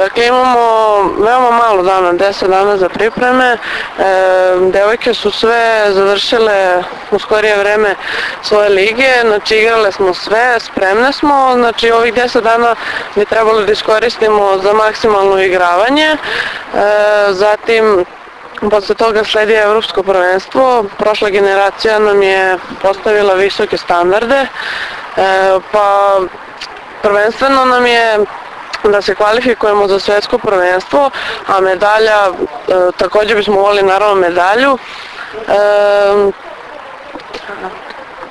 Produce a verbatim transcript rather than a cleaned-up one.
Dakle, imamo veoma malo dana, deset dana za pripreme. Devojke su sve završile u skorije vreme svoje lige, znači igrale smo sve, spremne smo, znači ovih deset dana bi trebalo da iskoristimo za maksimalno igravanje. Zatim, posle toga sledi evropsko prvenstvo. Prošla generacija nam je postavila visoke standarde, pa prvenstveno nam je da se kvalifikujemo za svetsko prvenstvo, a medalja, takođe bismo volili naravno medalju.